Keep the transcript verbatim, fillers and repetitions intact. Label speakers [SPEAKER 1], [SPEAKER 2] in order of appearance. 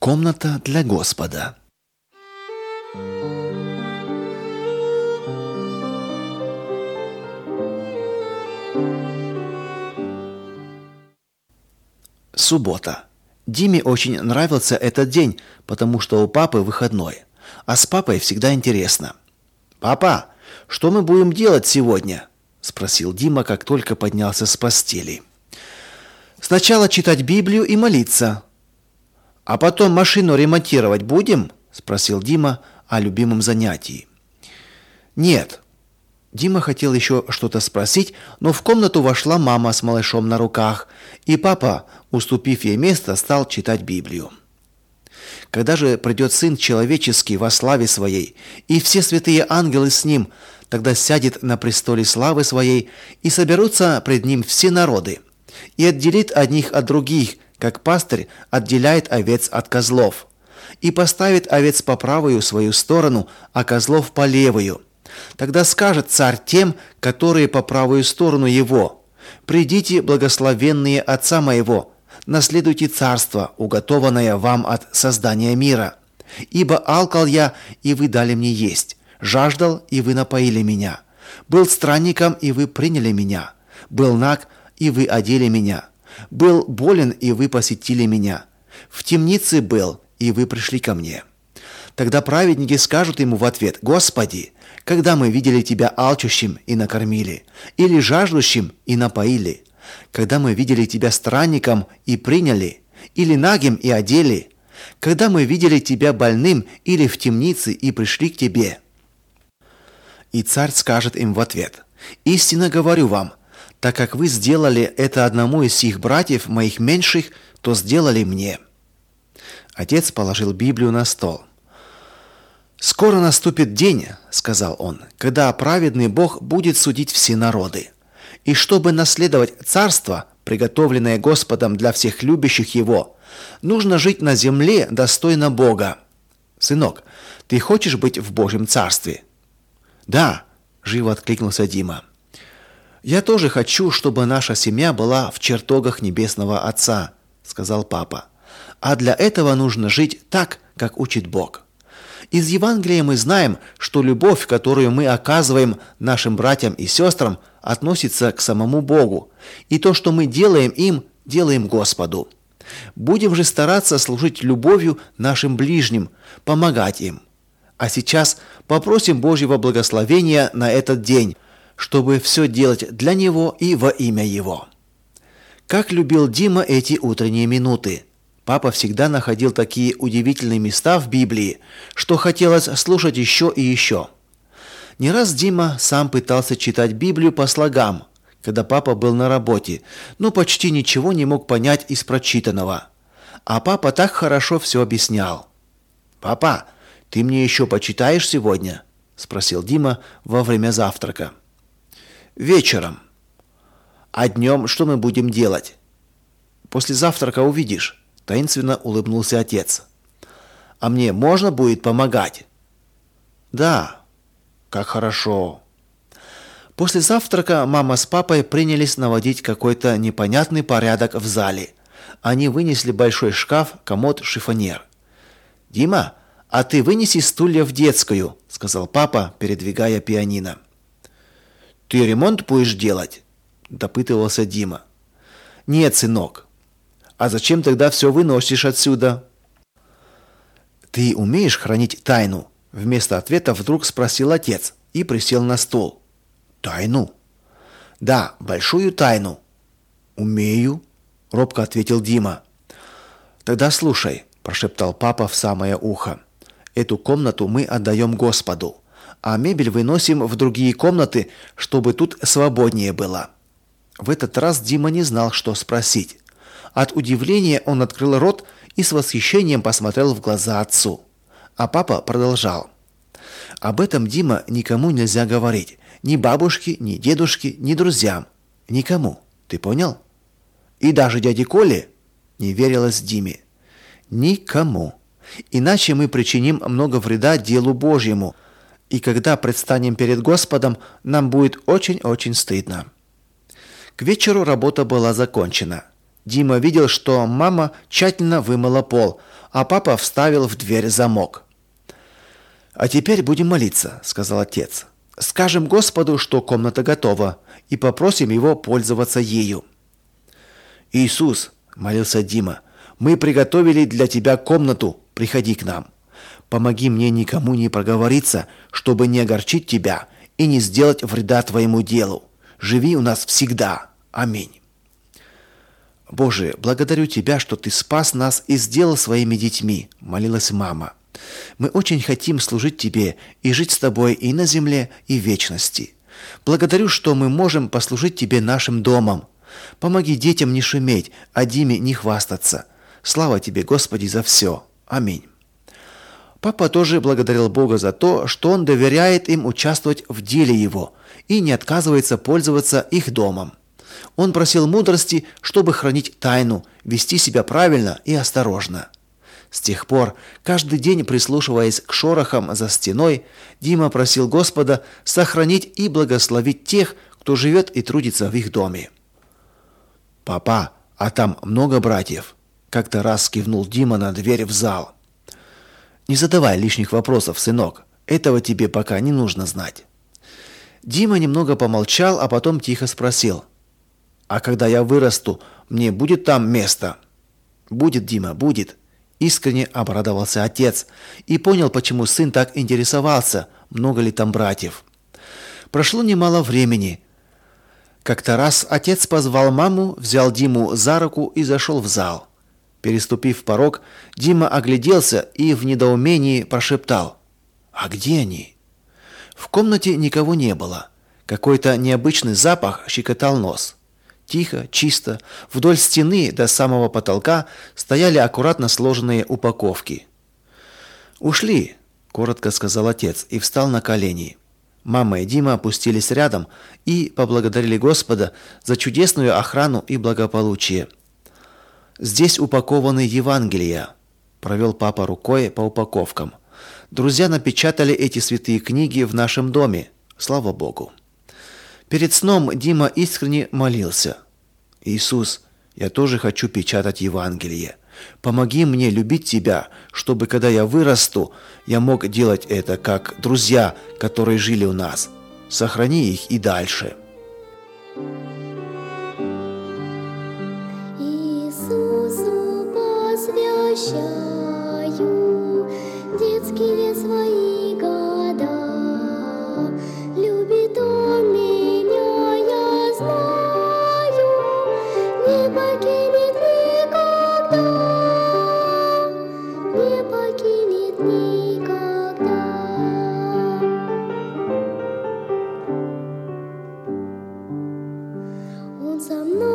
[SPEAKER 1] Комната для Господа. Суббота. Диме очень нравился этот день, потому что у папы выходной. А с папой всегда интересно. «Папа, что мы будем делать сегодня?» – спросил Дима, как только поднялся с постели. «Сначала читать Библию и молиться». «А потом машину ремонтировать будем?» – спросил Дима о любимом занятии. «Нет». Дима хотел еще что-то спросить, но в комнату вошла мама с малышом на руках, и папа, уступив ей место, стал читать Библию. «Когда же придет Сын Человеческий во славе Своей, и все святые ангелы с Ним, тогда сядет на престоле славы Своей, и соберутся пред Ним все народы, и отделит одних от других, как пастырь отделяет овец от козлов, и поставит овец по правую свою сторону, а козлов по левую. Тогда скажет царь тем, которые по правую сторону его: «Придите, благословенные Отца моего, наследуйте царство, уготованное вам от создания мира. Ибо алкал я, и вы дали мне есть, жаждал, и вы напоили меня, был странником, и вы приняли меня, был наг, и вы одели меня, был болен, и вы посетили меня, в темнице был, и вы пришли ко мне». Тогда праведники скажут ему в ответ: «Господи, когда мы видели Тебя алчущим и накормили, или жаждущим и напоили? Когда мы видели Тебя странником и приняли, или нагим и одели? Когда мы видели Тебя больным или в темнице и пришли к Тебе?» И царь скажет им в ответ: «Истинно говорю вам, так как вы сделали это одному из сих братьев моих меньших, то сделали мне». Отец положил Библию на стол. «Скоро наступит день, — сказал он, — когда праведный Бог будет судить все народы. И чтобы наследовать царство, приготовленное Господом для всех любящих Его, нужно жить на земле достойно Бога. Сынок, ты хочешь быть в Божьем царстве?» «Да, — живо откликнулся Дима. «Я тоже хочу, чтобы наша семья была в чертогах Небесного Отца, — сказал папа. А для этого нужно жить так, как учит Бог. Из Евангелия мы знаем, что любовь, которую мы оказываем нашим братьям и сестрам, относится к самому Богу, и то, что мы делаем им, делаем Господу. Будем же стараться служить любовью нашим ближним, помогать им. А сейчас попросим Божьего благословения на этот день, чтобы все делать для Него и во имя Его». Как любил Дима эти утренние минуты! Папа всегда находил такие удивительные места в Библии, что хотелось слушать еще и еще. Не раз Дима сам пытался читать Библию по слогам, когда папа был на работе, но почти ничего не мог понять из прочитанного. А папа так хорошо все объяснял. «Папа, ты мне еще почитаешь сегодня?» – спросил Дима во время завтрака. «Вечером». «А днем что мы будем делать?» «После завтрака увидишь», – таинственно улыбнулся отец. «А мне можно будет помогать?» «Да». «Как хорошо». После завтрака мама с папой принялись наводить какой-то непонятный порядок в зале. Они вынесли большой шкаф, комод, шифоньер. «Дима, а ты вынеси стулья в детскую», – сказал папа, передвигая пианино. «Ты ремонт будешь делать?» – допытывался Дима. «Нет, сынок». «А зачем тогда все выносишь отсюда?» «Ты умеешь хранить тайну?» – вместо ответа вдруг спросил отец и присел на стол. «Тайну?» «Да, большую тайну». «Умею», – робко ответил Дима. «Тогда слушай», – прошептал папа в самое ухо. «Эту комнату мы отдаем Господу, а мебель выносим в другие комнаты, чтобы тут свободнее было». В этот раз Дима не знал, что спросить. От удивления он открыл рот и с восхищением посмотрел в глаза отцу. А папа продолжал. «Об этом, Дима, никому нельзя говорить. Ни бабушке, ни дедушке, ни друзьям. Никому. Ты понял?» «И даже дяде Коле?» – не верилось Диме. «Никому. Иначе мы причиним много вреда делу Божьему. И когда предстанем перед Господом, нам будет очень-очень стыдно». К вечеру работа была закончена. Дима видел, что мама тщательно вымыла пол, а папа вставил в дверь замок. «А теперь будем молиться», — сказал отец. «Скажем Господу, что комната готова, и попросим Его пользоваться ею». «Иисус», — молился Дима, — «мы приготовили для Тебя комнату, приходи к нам. Помоги мне никому не проговориться, чтобы не огорчить Тебя и не сделать вреда Твоему делу. Живи у нас всегда. Аминь». «Боже, благодарю Тебя, что Ты спас нас и сделал своими детьми», — молилась мама. «Мы очень хотим служить Тебе и жить с Тобой и на земле, и в вечности. Благодарю, что мы можем послужить Тебе нашим домом. Помоги детям не шуметь, а Диме не хвастаться. Слава Тебе, Господи, за все. Аминь». Папа тоже благодарил Бога за то, что Он доверяет им участвовать в деле Его и не отказывается пользоваться их домом. Он просил мудрости, чтобы хранить тайну, вести себя правильно и осторожно. С тех пор, каждый день прислушиваясь к шорохам за стеной, Дима просил Господа сохранить и благословить тех, кто живет и трудится в их доме. «Папа, а там много братьев?» — как-то раз кивнул Дима на дверь в зал. «Не задавай лишних вопросов, сынок. Этого тебе пока не нужно знать». Дима немного помолчал, а потом тихо спросил: «А когда я вырасту, мне будет там место?» «Будет, Дима, будет», — искренне обрадовался отец и понял, почему сын так интересовался, много ли там братьев. Прошло немало времени. Как-то раз отец позвал маму, взял Диму за руку и зашел в зал. Переступив порог, Дима огляделся и в недоумении прошептал: «А где они?» В комнате никого не было. Какой-то необычный запах щекотал нос. Тихо, чисто, вдоль стены до самого потолка стояли аккуратно сложенные упаковки. «Ушли», — коротко сказал отец и встал на колени. Мама и Дима опустились рядом и поблагодарили Господа за чудесную охрану и благополучие. «Здесь упакованы Евангелия», — провел папа рукой по упаковкам. «Друзья напечатали эти святые книги в нашем доме. Слава Богу». Перед сном Дима искренне молился: «Иисус, я тоже хочу печатать Евангелие. Помоги мне любить Тебя, чтобы, когда я вырасту, я мог делать это, как друзья, которые жили у нас. Сохрани их и дальше».
[SPEAKER 2] Иисусу посвящаю детские свои года. Любит Он меня, я знаю, не покинет никогда, не покинет никогда. Он со мной.